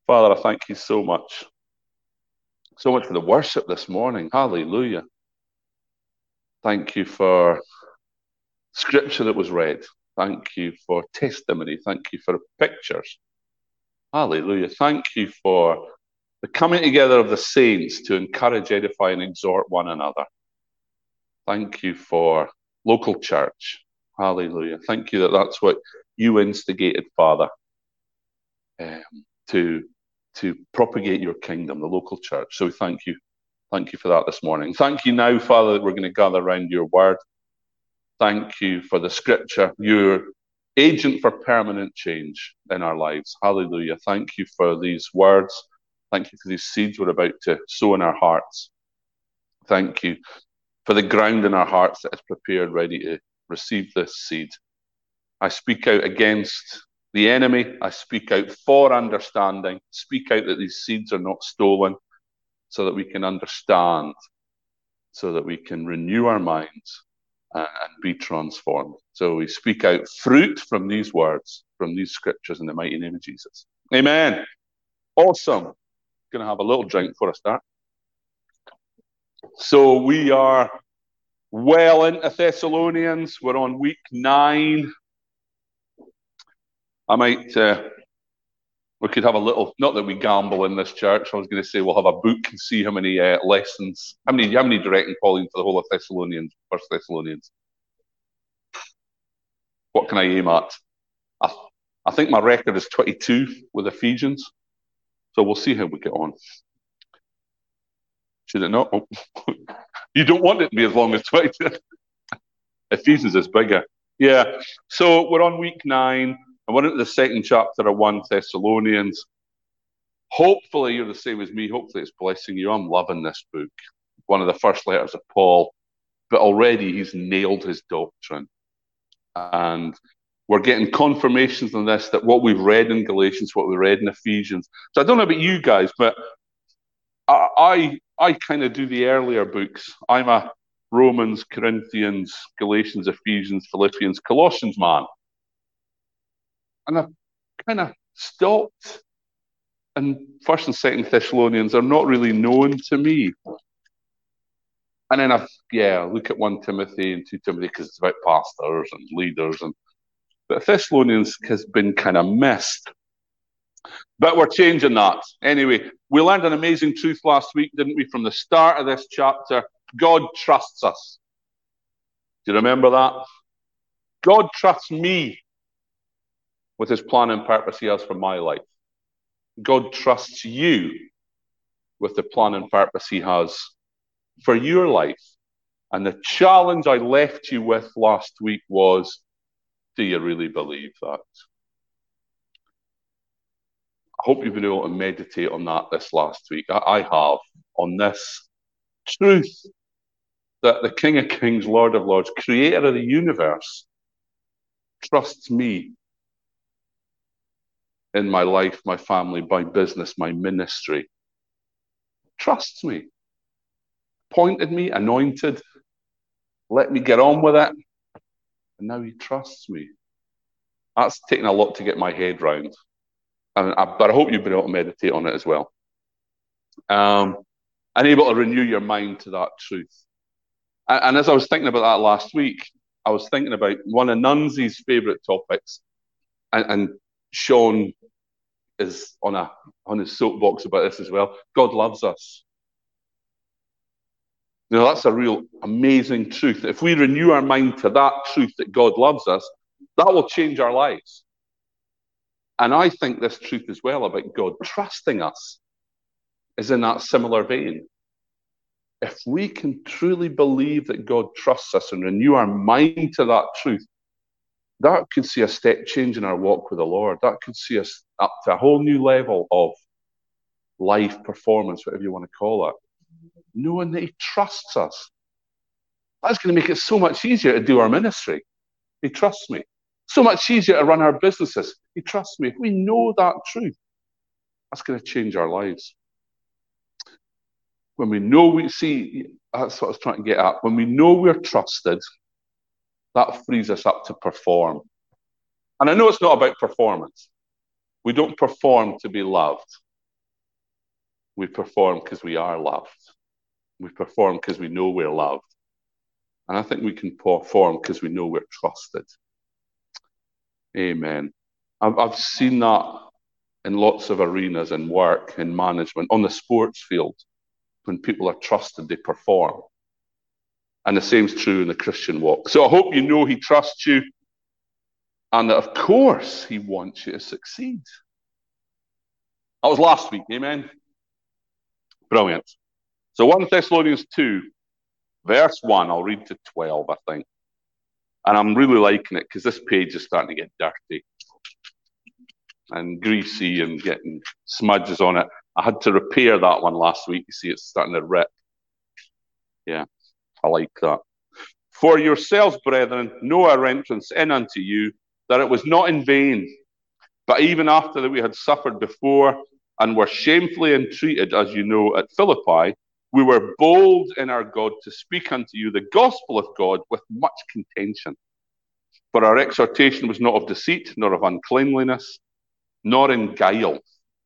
Father, I thank you so much. So much for the worship this morning. Hallelujah. Thank you for scripture that was read. Thank you for testimony. Thank you for pictures. Hallelujah. Thank you for the coming together of the saints to encourage, edify, and exhort one another. Thank you for local church. Hallelujah. Thank you that that's what you instigated, Father, to propagate your kingdom, the local church. So thank you. Thank you for that this morning. Thank you now, Father, that we're going to gather around your word. Thank you for the scripture, your agent for permanent change in our lives. Hallelujah. Thank you for these words. Thank you for these seeds we're about to sow in our hearts. Thank you for the ground in our hearts that is prepared, ready to receive this seed. I speak out against the enemy. I speak out for understanding. Speak out that these seeds are not stolen so that we can understand, so that we can renew our minds and be transformed. So we speak out fruit from these words, from these scriptures in the mighty name of Jesus. Amen. Awesome. Going to have a little drink before I start. So we are well into Thessalonians. We're on week 9. I might, we could have a little, not that we gamble in this church. I was going to say we'll have a book and see how many lessons, how many do you reckon, Pauline, for the whole of Thessalonians, 1 Thessalonians? What can I aim at? I think my record is 22 with Ephesians. So we'll see how we get on. Should it not? Oh. You don't want it to be as long as 22. Ephesians is bigger. Yeah. So we're on week 9, and we're into the second chapter of 1 Thessalonians. Hopefully you're the same as me. Hopefully it's blessing you. I'm loving this book. One of the first letters of Paul. But already he's nailed his doctrine. And we're getting confirmations on this, that what we've read in Galatians, what we read in Ephesians. So I don't know about you guys, but I kind of do the earlier books. I'm a Romans, Corinthians, Galatians, Ephesians, Philippians, Colossians man. And I've kind of stopped. And 1st and 2nd Thessalonians are not really known to me. And then look at 1 Timothy and 2 Timothy because it's about pastors and leaders. But Thessalonians has been kind of missed. But we're changing that. Anyway, we learned an amazing truth last week, didn't we? From the start of this chapter, God trusts us. Do you remember that? God trusts me with his plan and purpose he has for my life. God trusts you with the plan and purpose he has for your life. And the challenge I left you with last week was, do you really believe that? I hope you've been able to meditate on that this last week. I have, on this truth that the King of Kings, Lord of Lords, creator of the universe, trusts me in my life, my family, my business, my ministry. Trusts me. Appointed me, anointed, let me get on with it, and now he trusts me. That's taken a lot to get my head round. But I hope you've been able to meditate on it as well. And able to renew your mind to that truth. And as I was thinking about that last week, I was thinking about one of Nunzi's favourite topics. And Sean is on his soapbox about this as well. God loves us. You know, that's a real amazing truth. If we renew our mind to that truth that God loves us, that will change our lives. And I think this truth as well about God trusting us is in that similar vein. If we can truly believe that God trusts us and renew our mind to that truth, that could see a step change in our walk with the Lord. That could see us up to a whole new level of life, performance, whatever you want to call it. Knowing that he trusts us. That's going to make it so much easier to do our ministry. He trusts me. So much easier to run our businesses. He trusts me. If we know that truth, that's going to change our lives. When we know that's what I was trying to get at. When we know we're trusted, that frees us up to perform. And I know it's not about performance. We don't perform to be loved. We perform because we are loved. We perform because we know we're loved. And I think we can perform because we know we're trusted. Amen. I've seen that in lots of arenas, in work, in management, on the sports field. When people are trusted, they perform. And the same is true in the Christian walk. So I hope you know he trusts you and that, of course, he wants you to succeed. That was last week, amen? Brilliant. So 1 Thessalonians 2, verse 1, I'll read to 12, I think. And I'm really liking it because this page is starting to get dirty and greasy and getting smudges on it. I had to repair that one last week. You see, it's starting to rip. Yeah, I like that. For yourselves, brethren, know our entrance in unto you, that it was not in vain, but even after that we had suffered before and were shamefully entreated, as you know, at Philippi, we were bold in our God to speak unto you the gospel of God with much contention. For our exhortation was not of deceit, nor of uncleanliness, nor in guile.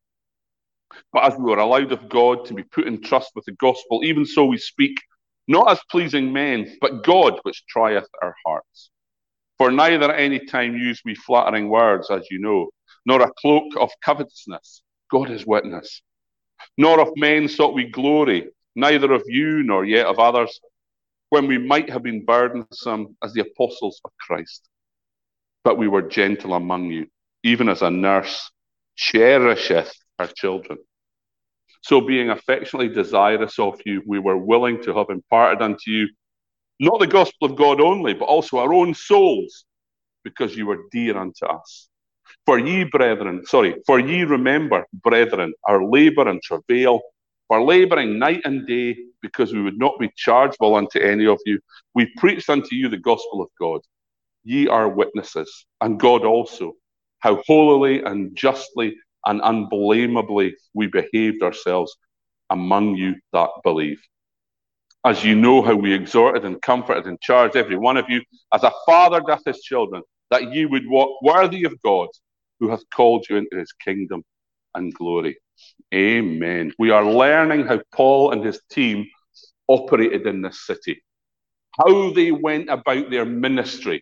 But as we were allowed of God to be put in trust with the gospel, even so we speak, not as pleasing men, but God which trieth our hearts. For neither at any time use we flattering words, as you know, nor a cloak of covetousness, God is witness, nor of men sought we glory, neither of you nor yet of others, when we might have been burdensome as the apostles of Christ. But we were gentle among you, even as a nurse cherisheth her children. So being affectionately desirous of you, we were willing to have imparted unto you not the gospel of God only, but also our own souls, because you were dear unto us. For ye remember, brethren, our labour and travail, for labouring night and day, because we would not be chargeable unto any of you. We preached unto you the gospel of God. Ye are witnesses, and God also, how holily and justly and unblameably we behaved ourselves among you that believe. As you know how we exhorted and comforted and charged every one of you, as a father doth his children, that ye would walk worthy of God, who hath called you into his kingdom and glory. Amen. We are learning how Paul and his team operated in this city, how they went about their ministry,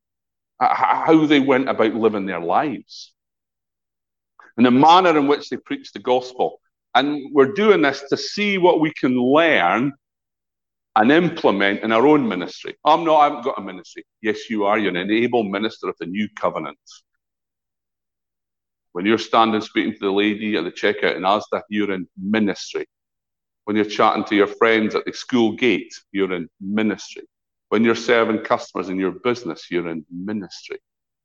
how they went about living their lives, and the manner in which they preached the gospel. And we're doing this to see what we can learn and implement in our own ministry. I haven't got a ministry. Yes, you are. You're an able minister of the new covenant. When you're standing speaking to the lady at the checkout in Asda, you're in ministry. When you're chatting to your friends at the school gate, you're in ministry. When you're serving customers in your business, you're in ministry.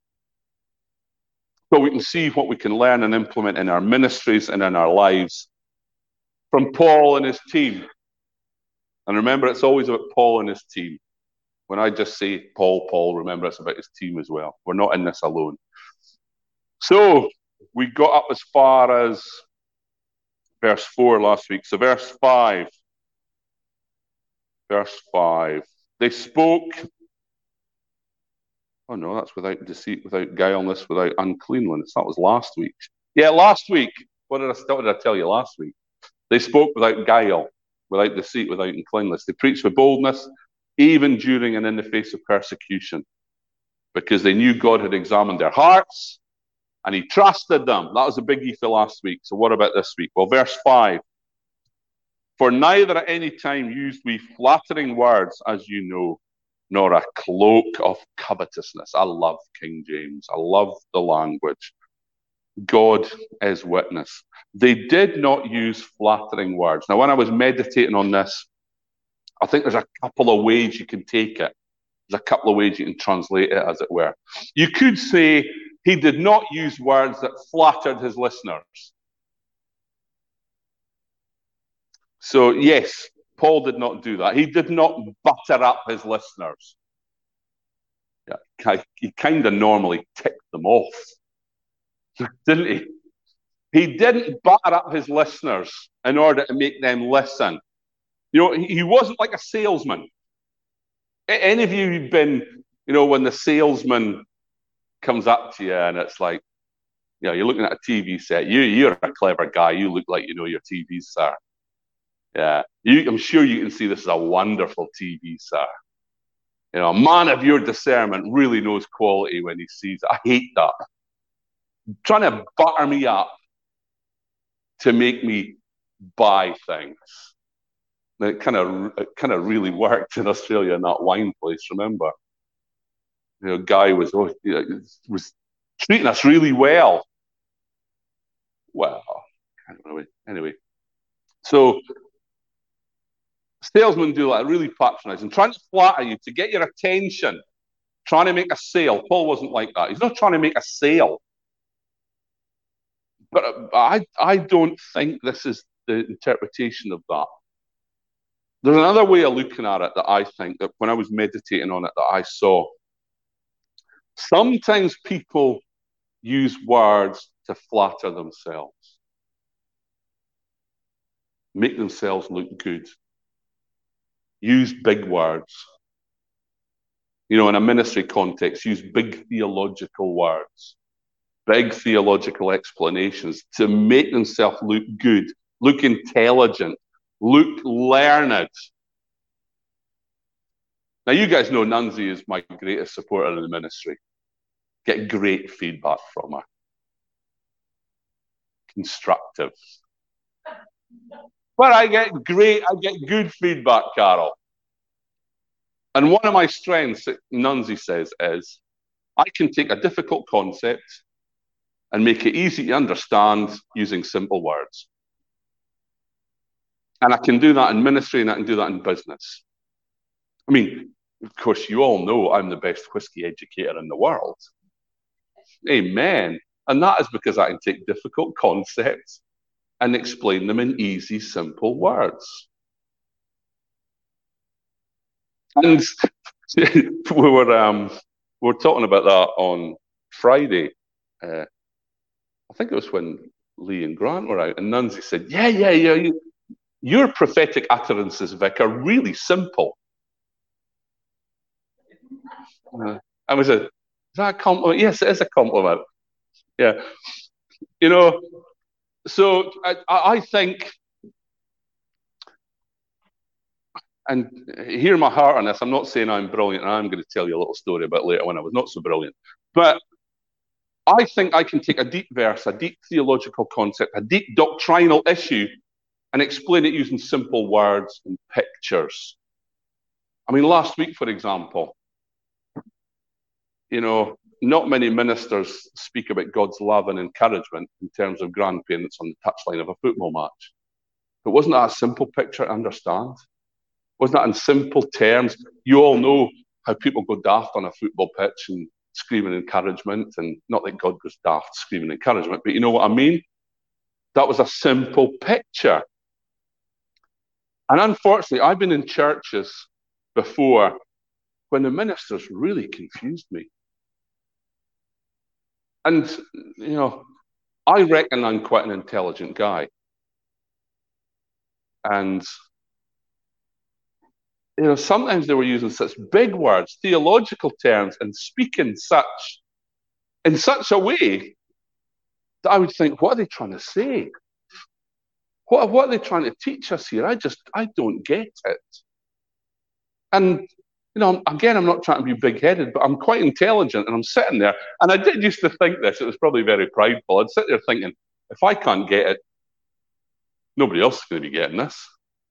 So we can see what we can learn and implement in our ministries and in our lives from Paul and his team. And remember, it's always about Paul and his team. When I just say Paul, remember it's about his team as well. We're not in this alone. So we got up as far as verse 4 last week. So verse 5. They spoke. Oh no, that's without deceit, without guileless, without uncleanliness. That was last week. Yeah, last week. What did I tell you last week? They spoke without guile, without deceit, without uncleanness. They preached with boldness, even during and in the face of persecution, because they knew God had examined their hearts and he trusted them. That was a biggie for last week. So what about this week? Well, verse 5. For neither at any time used we flattering words, as you know, nor a cloak of covetousness. I love King James. I love the language. God is witness. They did not use flattering words. Now, when I was meditating on this, I think there's a couple of ways you can take it. There's a couple of ways you can translate it, as it were. You could say he did not use words that flattered his listeners. So, yes, Paul did not do that. He did not butter up his listeners. Yeah, he kind of normally ticked them off, didn't he? He didn't butter up his listeners in order to make them listen. You know, he wasn't like a salesman. Any of you been, when the salesman comes up to you and it's like, You're looking at a TV set. You're a clever guy. You look like you know your TV, sir. Yeah, I'm sure you can see this is a wonderful TV, sir. A man of your discernment really knows quality when he sees it. I hate that. Trying to butter me up to make me buy things. And it kind of really worked in Australia in that wine place. Remember, guy was treating us really well. Well, anyway. So salesmen do that, really patronizing, trying to flatter you to get your attention, trying to make a sale. Paul wasn't like that. He's not trying to make a sale. But I don't think this is the interpretation of that. There's another way of looking at it that I think that when I was meditating on it that I saw. Sometimes people use words to flatter themselves, make themselves look good, use big words. In a ministry context, use big theological words, big theological explanations to make themselves look good, look intelligent, look learned. Now, you guys know Nunzi is my greatest supporter in the ministry. Get great feedback from her. Constructive. But I get good feedback, Carol. And one of my strengths, Nunzi says, is I can take a difficult concept and make it easy to understand using simple words. And I can do that in ministry and I can do that in business. I mean, of course, you all know I'm the best whiskey educator in the world. Amen. And that is because I can take difficult concepts and explain them in easy, simple words. And we were talking about that on Friday. I think it was when Lee and Grant were out, and Nunzi said, yeah, your prophetic utterances, Vic, are really simple. I was is that a compliment? Yes, it is a compliment. Yeah. So I think, and hear my heart on this, I'm not saying I'm brilliant, and I'm going to tell you a little story about later when I was not so brilliant. But I think I can take a deep verse, a deep theological concept, a deep doctrinal issue, and explain it using simple words and pictures. I mean, last week, for example, not many ministers speak about God's love and encouragement in terms of grandparents on the touchline of a football match. But wasn't that a simple picture to understand? Wasn't that in simple terms? You all know how people go daft on a football pitch and screaming encouragement, and not that God goes daft screaming encouragement, but you know what I mean? That was a simple picture. And unfortunately, I've been in churches before when the ministers really confused me. And, I reckon I'm quite an intelligent guy. And, sometimes they were using such big words, theological terms, and speaking in such a way that I would think, what are they trying to say? What are they trying to teach us here? I don't get it. And, again, I'm not trying to be big-headed, but I'm quite intelligent, and I'm sitting there, and I did used to think this. It was probably very prideful. I'd sit there thinking, if I can't get it, nobody else is going to be getting this.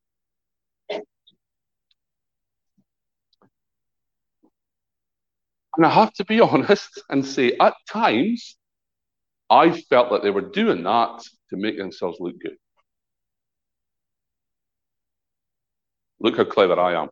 And I have to be honest and say, at times, I felt that they were doing that to make themselves look good. Look how clever I am.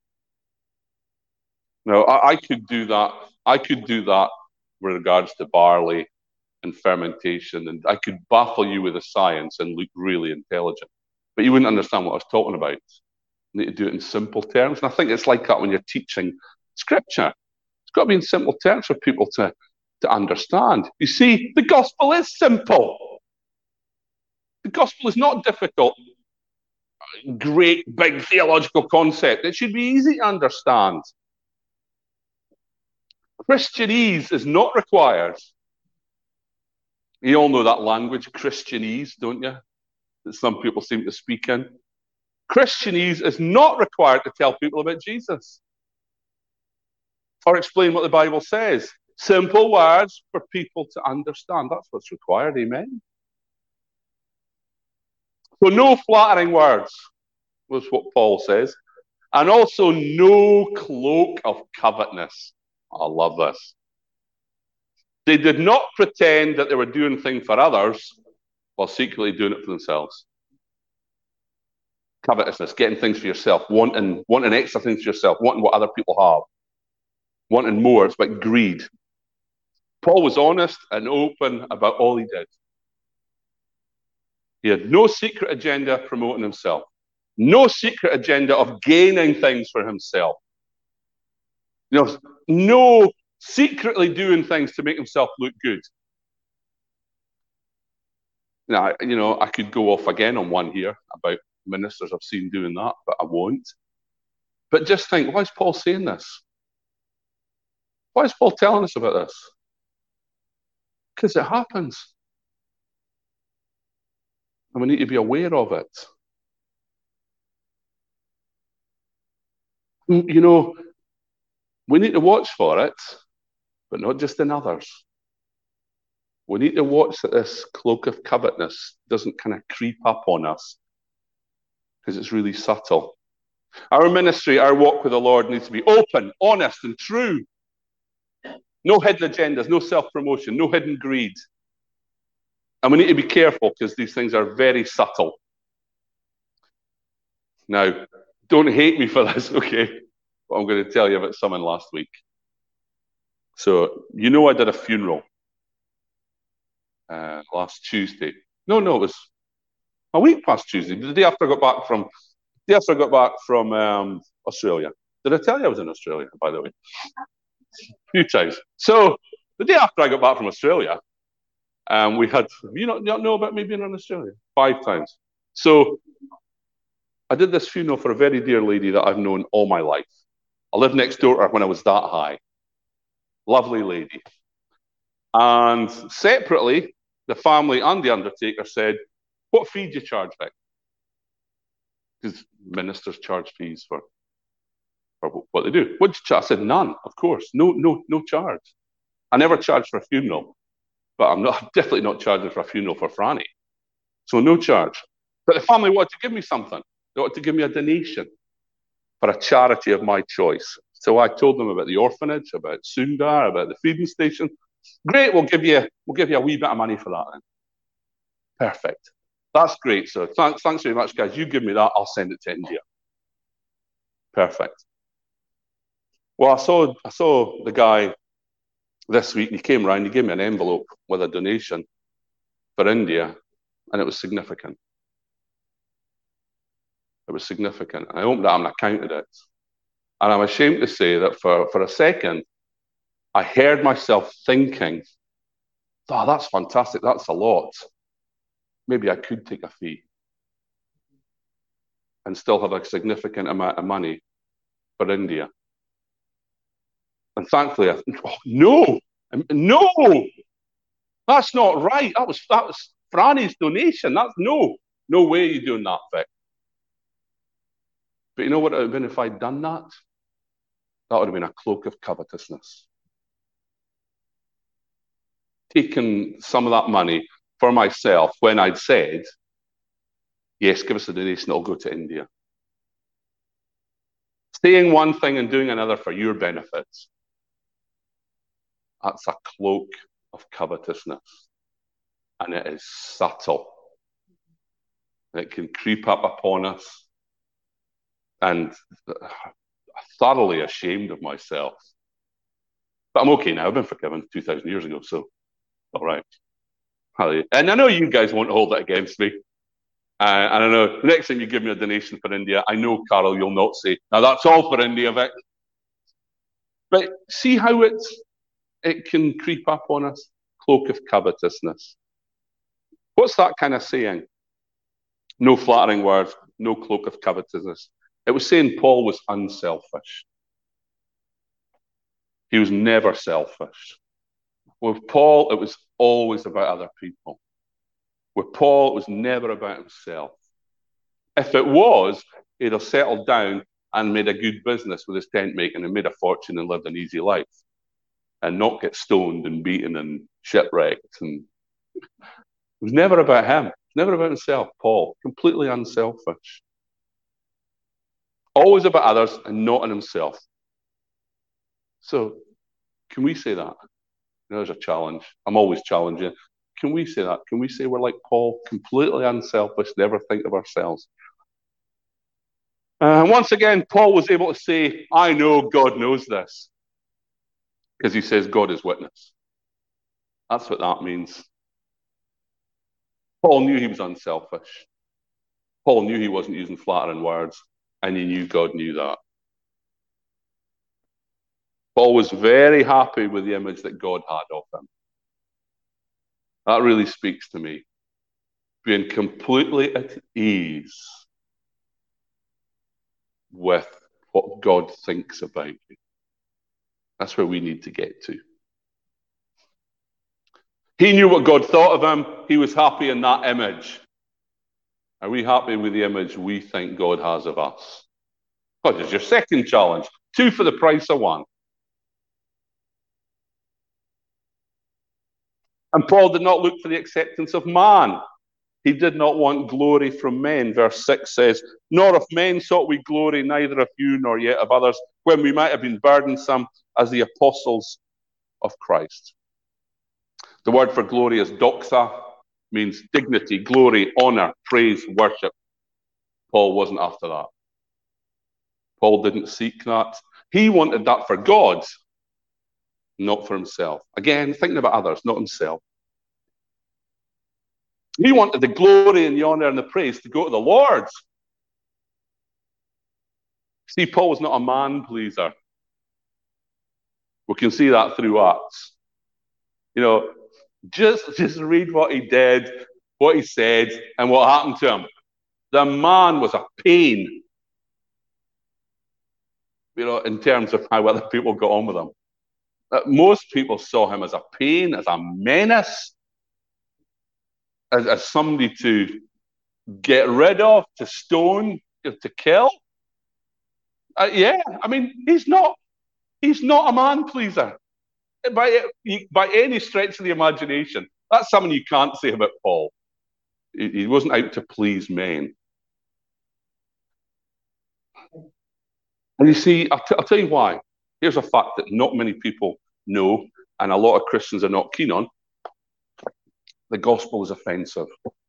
Now, I could do that. I could do that with regards to barley and fermentation, and I could baffle you with the science and look really intelligent. But you wouldn't understand what I was talking about. You need to do it in simple terms. And I think it's like that when you're teaching scripture. It's got to be in simple terms for people to understand. You see, the gospel is simple. The gospel is not difficult, great, big theological concept. It should be easy to understand. Christianese is not required. You all know that language, Christianese, don't you? That some people seem to speak in. Christianese is not required to tell people about Jesus or explain what the Bible says. Simple words for people to understand. That's what's required, amen? So no flattering words was what Paul says. And also no cloak of covetousness. I love this. They did not pretend that they were doing things for others while secretly doing it for themselves. Covetousness, getting things for yourself, wanting extra things for yourself, wanting what other people have, wanting more. It's about greed. Paul was honest and open about all he did. He had no secret agenda promoting himself, no secret agenda of gaining things for himself. No secretly doing things to make himself look good. Now, I could go off again on one here about ministers I've seen doing that, but I won't. But just think, why is Paul saying this? Why is Paul telling us about this? Because it happens. And we need to be aware of it. We need to watch for it, but not just in others. We need to watch that this cloak of covetousness doesn't kind of creep up on us, because it's really subtle. Our ministry, our walk with the Lord needs to be open, honest, and true. No hidden agendas, no self-promotion, no hidden greed. And we need to be careful because these things are very subtle. Now, don't hate me for this, okay? But I'm going to tell you about someone last week. So, I did a funeral last Tuesday. No, it was a week past Tuesday. The day after I got back from Australia. Did I tell you I was in Australia, by the way? A few times. So, the day after I got back from Australia, we had, you not know about me being in Australia? 5 times. So, I did this funeral for a very dear lady that I've known all my life. I lived next door to her when I was that high. Lovely lady. And separately, the family and the undertaker said, "What fee do you charge, Vic?" Because ministers charge fees for what they do. What did you charge? I said, "None, of course. No charge. I never charge for a funeral, but I'm definitely not charging for a funeral for Franny. So no charge." But the family wanted to give me something. They wanted to give me a donation for a charity of my choice. So I told them about the orphanage, about Sundar, about the feeding station. Great, we'll give you a wee bit of money for that then. Perfect. That's great, sir. Thanks very much, guys. You give me that, I'll send it to India. Perfect. Well, I saw the guy this week, and he came round, he gave me an envelope with a donation for India, and it was significant. It was significant. I opened it up and I counted it. And I'm ashamed to say that for a second, I heard myself thinking, "Oh, that's fantastic. That's a lot. Maybe I could take a fee and still have a significant amount of money for India." And thankfully, no, that's not right. That was Franny's donation. That's no way you're doing that, Vic. But you know what it would have been if I'd done that? That would have been a cloak of covetousness. Taking some of that money for myself when I'd said, "Yes, give us a donation, it'll go to India." Saying one thing and doing another for your benefits. That's a cloak of covetousness. And it is subtle. It can creep up upon us. And I'm thoroughly ashamed of myself. But I'm okay now. I've been forgiven 2,000 years ago, so all right. And I know you guys won't hold it against me. And I know next time you give me a donation for India, I know, Carol, you'll not say, "Now that's all for India, Vic." But see how it can creep up on us? Cloak of covetousness. What's that kind of saying? No flattering words, no cloak of covetousness. It was saying Paul was unselfish. He was never selfish. With Paul, it was always about other people. With Paul, it was never about himself. If it was, he'd have settled down and made a good business with his tent making and made a fortune and lived an easy life and not get stoned and beaten and shipwrecked. And it was never about him. It was never about himself, Paul. Completely unselfish. Always about others and not on himself. So, can we say that? There's a challenge. I'm always challenging. Can we say that? Can we say we're like Paul, completely unselfish, never think of ourselves? Once again, Paul was able to say, I know God knows this. Because he says God is witness. That's what that means. Paul knew he was unselfish. Paul knew he wasn't using flattering words, and he knew God knew that. Paul was very happy with the image that God had of him. That really speaks to me. Being completely at ease with what God thinks about you. That's where we need to get to. He knew what God thought of him. He was happy in that image. Are we happy with the image we think God has of us? God is your second challenge. 2 for the price of 1. And Paul did not look for the acceptance of man. He did not want glory from men. Verse 6 says, nor of men sought we glory, neither of you nor yet of others, when we might have been burdensome as the apostles of Christ. The word for glory is doxa, means dignity, glory, honor, praise, worship. Paul wasn't after that. Paul didn't seek that. He wanted that for God, not for himself. Again, thinking about others, not himself. He wanted the glory and the honor and the praise to go to the Lord. See, Paul was not a man pleaser. We can see that through Acts. You know, just read what he did, what he said, and what happened to him. The man was a pain, you know, in terms of how other people got on with him. Most people saw him as a pain, as a menace, as somebody to get rid of, to stone, to kill. Yeah, I mean, he's not a man pleaser by any stretch of the imagination. That's something you can't say about Paul. He wasn't out to please men. And you see, I'll tell you why. Here's a fact that not many people know, and a lot of Christians are not keen on. The gospel is offensive.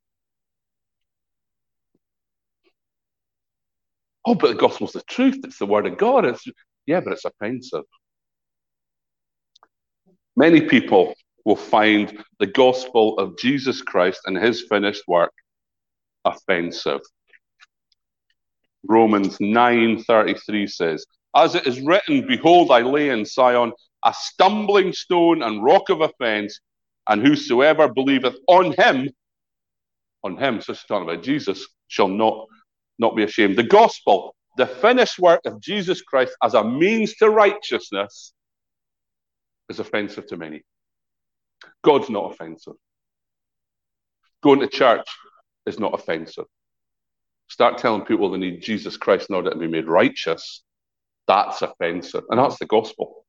Oh, but the gospel's the truth. It's the word of God. Yeah, but it's offensive. Many people will find the gospel of Jesus Christ and his finished work offensive. Romans 9:33 says, as it is written, behold, I lay in Sion a stumbling stone and rock of offense, and whosoever believeth on him, so she's talking about Jesus, shall not be ashamed. The gospel, the finished work of Jesus Christ as a means to righteousness, is offensive to many. God's not offensive. Going to church is not offensive. Start telling people they need Jesus Christ in order to be made righteous. That's offensive. And that's the gospel.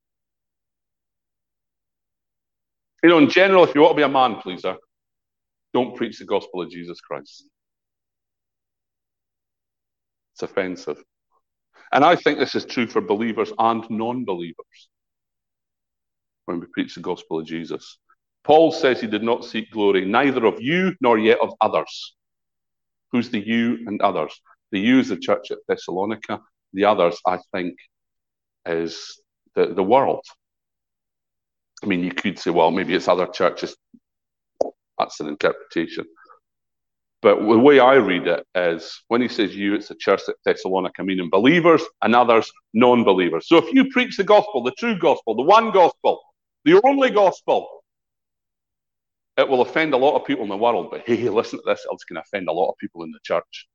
You know, in general, if you want to be a man pleaser, don't preach the gospel of Jesus Christ. It's offensive. And I think this is true for believers and non-believers when we preach the gospel of Jesus. Paul says he did not seek glory, neither of you nor yet of others. Who's the you and others? The you is the church at Thessalonica. The others, I think, is the world. I mean, you could say, well, maybe it's other churches. That's an interpretation. But the way I read it is, when he says you, it's the church at Thessalonica, meaning believers and others, non-believers. So if you preach the gospel, the true gospel, the one gospel, the only gospel, it will offend a lot of people in the world. But hey, listen to this, it's going to offend a lot of people in the church.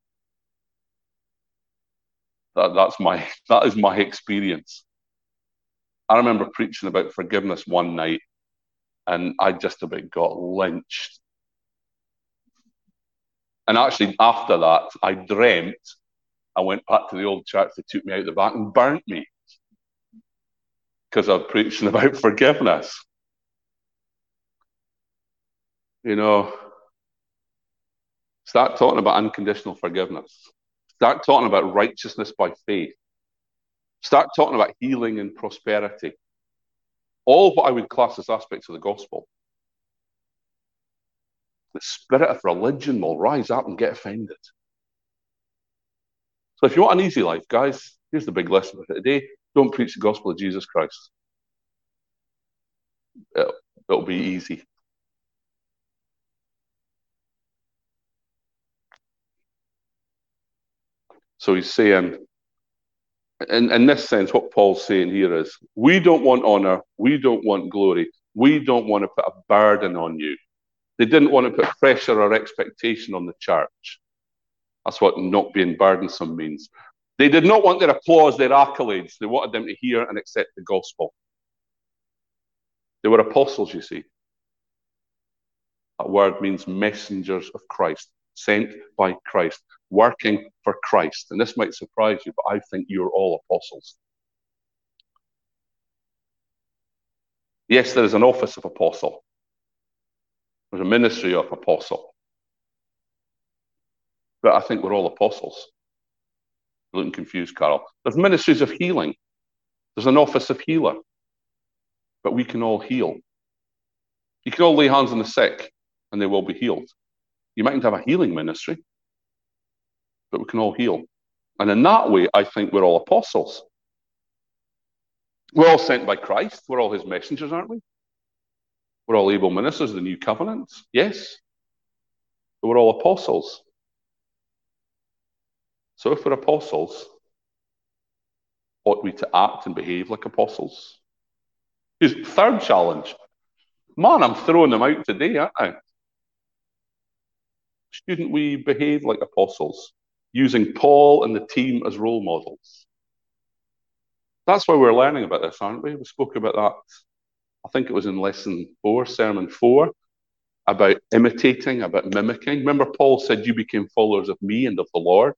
That is my experience. I remember preaching about forgiveness one night, And I just about got lynched. And actually, after that, I dreamt I went back to the old church. They took me out the back and burnt me because I was preaching about forgiveness. You know, start talking about unconditional forgiveness. Start talking about righteousness by faith. Start talking about healing and prosperity. All of what I would class as aspects of the gospel. The spirit of religion will rise up and get offended. So if you want an easy life, guys, here's the big lesson for today. Don't preach the gospel of Jesus Christ. It'll be easy. So he's saying, in this sense, what Paul's saying here is, we don't want honor, we don't want glory, we don't want to put a burden on you. They didn't want to put pressure or expectation on the church. That's what not being burdensome means. They did not want their applause, their accolades. They wanted them to hear and accept the gospel. They were apostles, you see. That word means messengers of Christ, sent by Christ, working for Christ. And this might surprise you, but I think you're all apostles. Yes, there is an office of apostle. There's a ministry of apostle. But I think we're all apostles. You're looking confused, Carol. There's ministries of healing. There's an office of healer. But we can all heal. You can all lay hands on the sick and they will be healed. You mightn't have a healing ministry, but we can all heal. And in that way, I think we're all apostles. We're all sent by Christ. We're all his messengers, aren't we? We're all able ministers of the new covenant. Yes. But we're all apostles. So if we're apostles, ought we to act and behave like apostles? His third challenge. Man, I'm throwing them out today, aren't I? Shouldn't we behave like apostles, using Paul and the team as role models? That's why we're learning about this, aren't we? We spoke about that, I think it was in lesson 4, sermon 4, about imitating, about mimicking. Remember, Paul said, you became followers of me and of the Lord.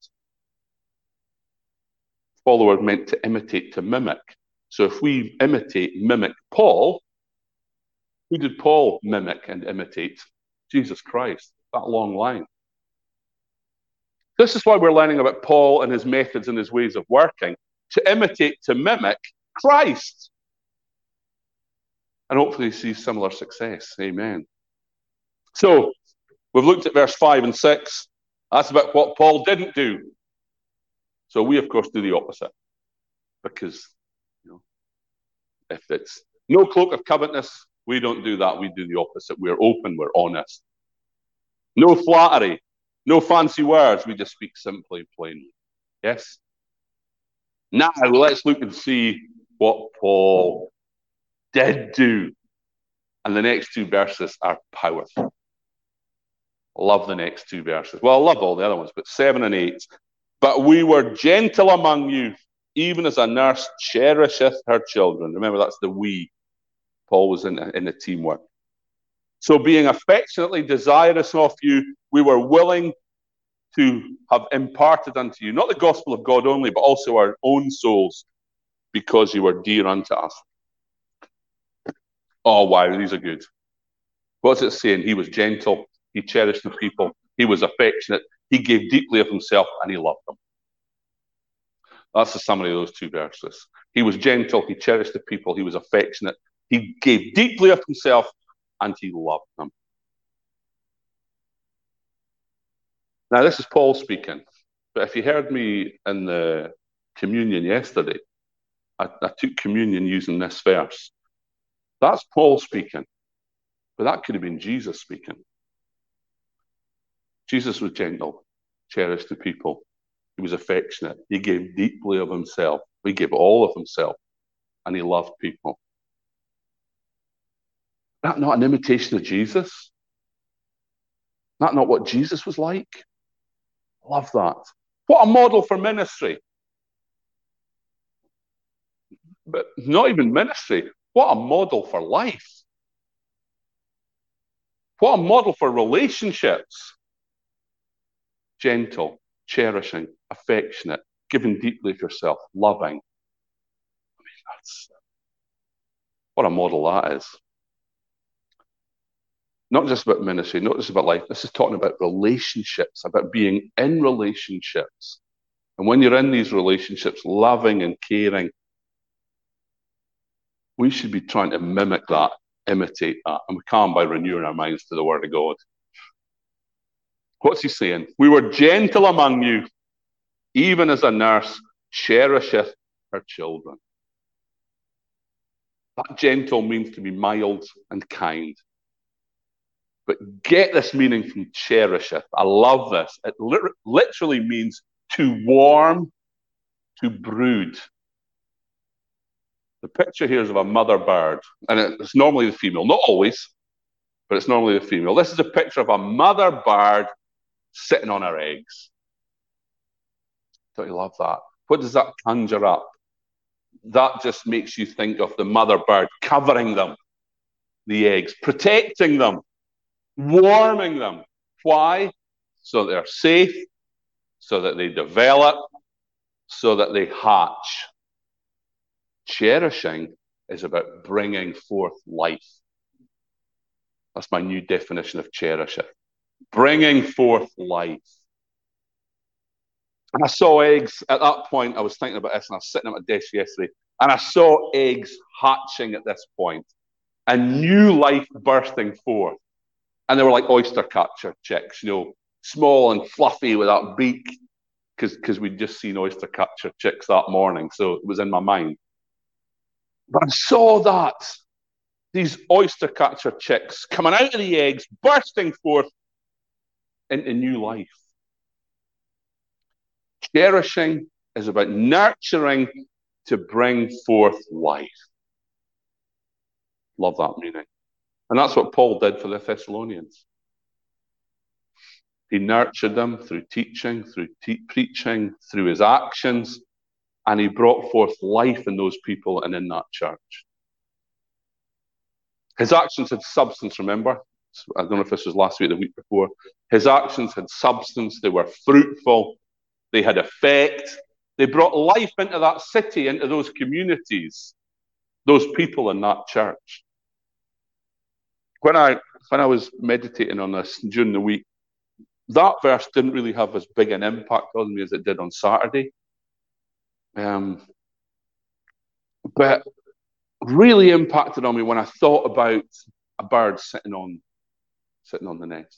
Follower meant to imitate, to mimic. So if we imitate, mimic Paul, who did Paul mimic and imitate? Jesus Christ, that long line. This is why we're learning about Paul and his methods and his ways of working, to imitate, to mimic Christ. And hopefully see similar success. Amen. So, we've looked at verse 5 and 6. That's about what Paul didn't do. So we, of course, do the opposite. Because, if it's no cloak of covetousness, we don't do that. We do the opposite. We're open. We're honest. No flattery. No fancy words. We just speak simply and plainly. Yes? Now, let's look and see what Paul did do. And the next 2 verses are powerful. I love the next 2 verses. Well, I love all the other ones, but 7 and 8. But we were gentle among you, even as a nurse cherisheth her children. Remember, that's the we. Paul was in the teamwork. So being affectionately desirous of you, we were willing to have imparted unto you, not the gospel of God only, but also our own souls, because you were dear unto us. Oh, wow, these are good. What's it saying? He was gentle, he cherished the people, he was affectionate, he gave deeply of himself, and he loved them. That's the summary of those 2 verses. He was gentle, he cherished the people, he was affectionate, he gave deeply of himself, and he loved them. Now, this is Paul speaking, but if you heard me in the communion yesterday, I took communion using this verse. That's Paul speaking, but that could have been Jesus speaking. Jesus was gentle, cherished the people. He was affectionate. He gave deeply of himself. He gave all of himself, and he loved people. That not an imitation of Jesus? That not what Jesus was like? Love that. What a model for ministry. But not even ministry. What a model for life. What a model for relationships. Gentle, cherishing, affectionate, giving deeply of yourself, loving. What a model that is. Not just about ministry, not just about life. This is talking about relationships, about being in relationships. And when you're in these relationships, loving and caring, we should be trying to mimic that, imitate that. And we can by renewing our minds to the Word of God. What's he saying? We were gentle among you, even as a nurse cherisheth her children. That gentle means to be mild and kind. But get this meaning from cherisheth. I love this. It literally means to warm, to brood. The picture here is of a mother bird, and it's normally the female. Not always, but it's normally the female. This is a picture of a mother bird sitting on her eggs. Don't you love that? What does that conjure up? That just makes you think of the mother bird covering them, the eggs, protecting them, warming them. Why? So they're safe, so that they develop, so that they hatch. Cherishing is about bringing forth life. That's my new definition of cherishing. Bringing forth life. And I saw eggs at that point. I was thinking about this, and I was sitting at my desk yesterday, and I saw eggs hatching at this point, and new life bursting forth. And they were like oyster catcher chicks, small and fluffy with that beak, because we'd just seen oyster catcher chicks that morning, so it was in my mind. But I saw that, these oyster catcher chicks coming out of the eggs, bursting forth into new life. Cherishing is about nurturing to bring forth life. Love that meaning. And that's what Paul did for the Thessalonians. He nurtured them through teaching, through preaching, through his actions, and he brought forth life in those people and in that church. His actions had substance, remember? I don't know if this was last week or the week before. His actions had substance. They were fruitful. They had effect. They brought life into that city, into those communities, those people in that church. When I was meditating on this during the week, that verse didn't really have as big an impact on me as it did on Saturday. But really impacted on me when I thought about a bird sitting on the nest.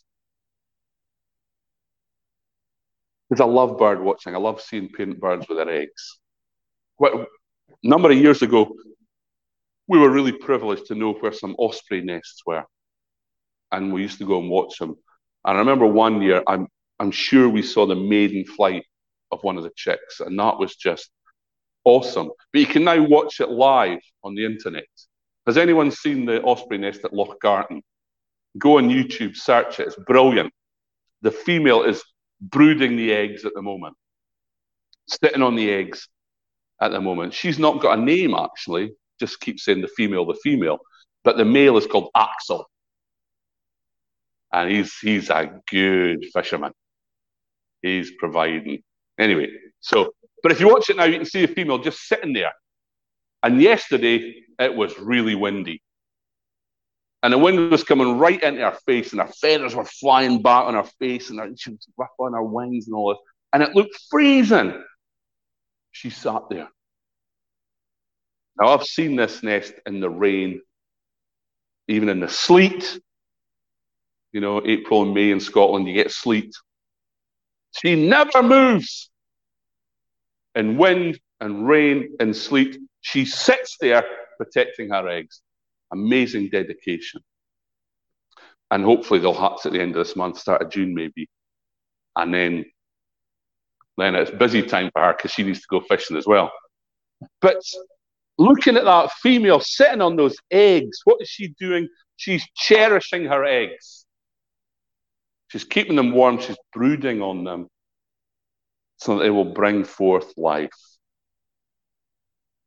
Because I love bird watching. I love seeing parent birds with their eggs. A number of years ago, we were really privileged to know where some osprey nests were. And we used to go and watch them. And I remember one year, I'm sure we saw the maiden flight of one of the chicks. And that was just awesome. But you can now watch it live on the internet. Has anyone seen the osprey nest at Loch Garten? Go on YouTube, search it. It's brilliant. The female is brooding the eggs at the moment, sitting on the eggs at the moment. She's not got a name, actually. Just keep saying the female. But the male is called Axel. And he's a good fisherman. He's providing. Anyway, but if you watch it now, you can see the female just sitting there. And yesterday, it was really windy. And the wind was coming right into her face, and her feathers were flying back on her face, and she was ruffling her wings and all this. And it looked freezing. She sat there. Now, I've seen this nest in the rain, even in the sleet. April and May in Scotland, you get sleet. She never moves. In wind and rain and sleet, she sits there protecting her eggs. Amazing dedication. And hopefully they'll hatch at the end of this month, start of June maybe. And then it's busy time for her because she needs to go fishing as well. But looking at that female sitting on those eggs, what is she doing? She's cherishing her eggs. She's keeping them warm. She's brooding on them so that they will bring forth life.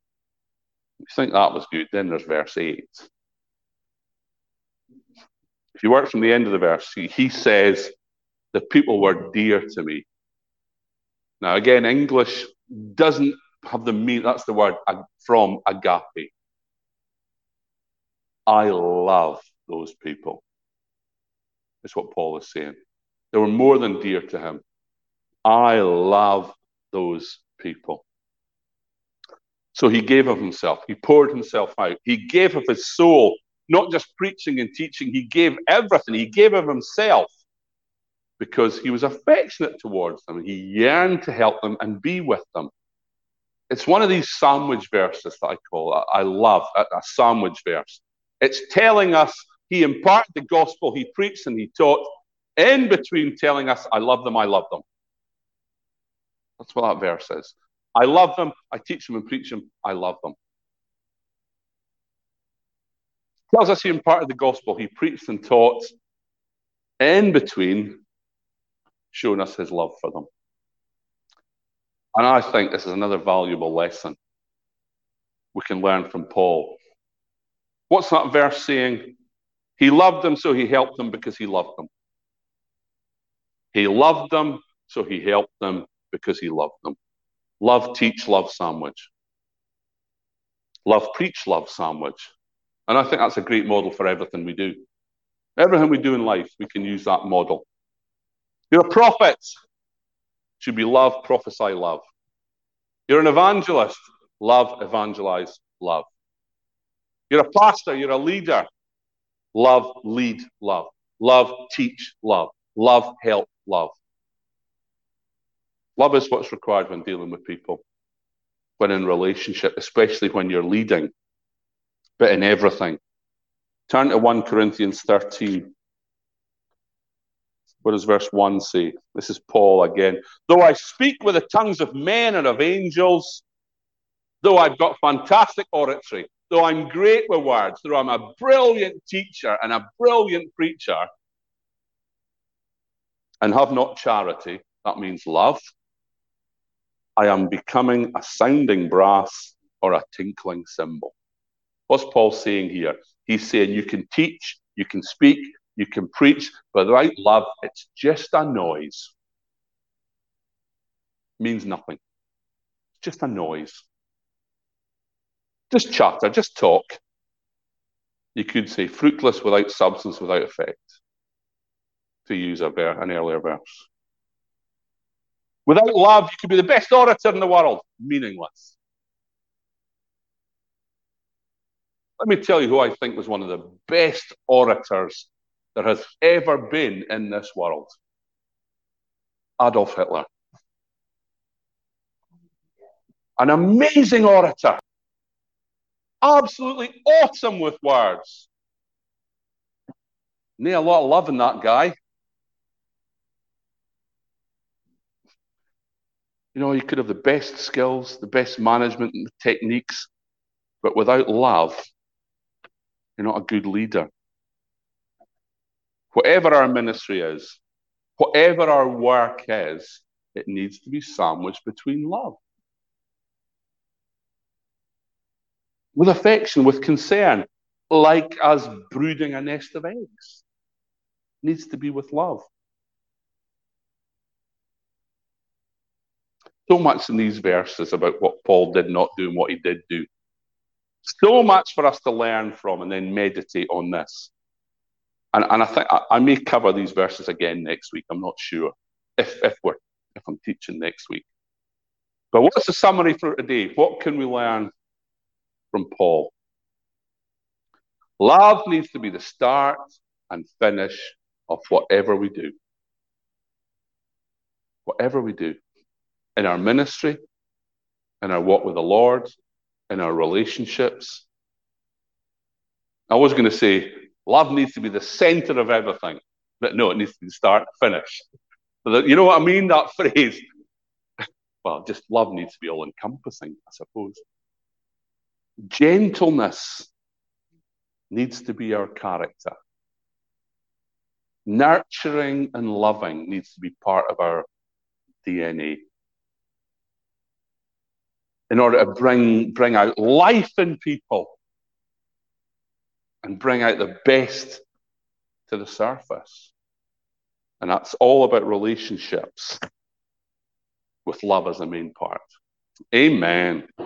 If you think that was good, then there's verse 8. If you work from the end of the verse, he says, the people were dear to me. Now, again, English doesn't have the meaning, that's the word from agape. I love those people. That's what Paul is saying. They were more than dear to him. I love those people. So he gave of himself. He poured himself out. He gave of his soul, not just preaching and teaching. He gave everything. He gave of himself because he was affectionate towards them. He yearned to help them and be with them. It's one of these sandwich verses that I call it. I love a sandwich verse. It's telling us he imparted the gospel, he preached and he taught, in between telling us, I love them, I love them. That's what that verse is. I love them, I teach them and preach them, I love them. It tells us he imparted the gospel, he preached and taught, in between showing us his love for them. And I think this is another valuable lesson we can learn from Paul. What's that verse saying? He loved them, so he helped them because he loved them. He loved them, so he helped them because he loved them. Love, teach, love, sandwich. Love, preach, love, sandwich. And I think that's a great model for everything we do. Everything we do in life, we can use that model. You're a prophet. Should be love, prophesy, love. You're an evangelist. Love, evangelize, love. You're a pastor. You're a leader. Love, lead, love. Love, teach, love. Love, help, love. Love is what's required when dealing with people, when in relationship, especially when you're leading, but in everything. Turn to 1 Corinthians 13. What does verse 1 say? This is Paul again. Though I speak with the tongues of men and of angels, though I've got fantastic oratory, though I'm great with words, though I'm a brilliant teacher and a brilliant preacher, and have not charity, that means love, I am becoming a sounding brass or a tinkling cymbal. What's Paul saying here? He's saying you can teach, you can speak, you can preach, but without love, it's just a noise. It means nothing. It's just a noise. Just chatter, just talk. You could say fruitless without substance, without effect, to use an earlier verse. Without love, you could be the best orator in the world. Meaningless. Let me tell you who I think was one of the best orators there has ever been in this world. Adolf Hitler. An amazing orator. Absolutely awesome with words. Need a lot of love in that guy. You know, you could have the best skills, the best management and the techniques, but without love, you're not a good leader. Whatever our ministry is, whatever our work is, it needs to be sandwiched between love. With affection, with concern, like us brooding a nest of eggs. It needs to be with love. So much in these verses about what Paul did not do and what he did do. So much for us to learn from and then meditate on this. And I think I may cover these verses again next week. I'm not sure if I'm teaching next week. But what's the summary for today? What can we learn from Paul? Love needs to be the start and finish of whatever we do. Whatever we do. In our ministry, in our walk with the Lord, in our relationships. I was going to say, love needs to be the center of everything. But no, it needs to be the start and finish. But you know what I mean, that phrase? Well, just love needs to be all-encompassing, I suppose. Gentleness needs to be our character. Nurturing and loving needs to be part of our DNA. In order to bring out life in people and bring out the best to the surface. And that's all about relationships with love as a main part. Amen.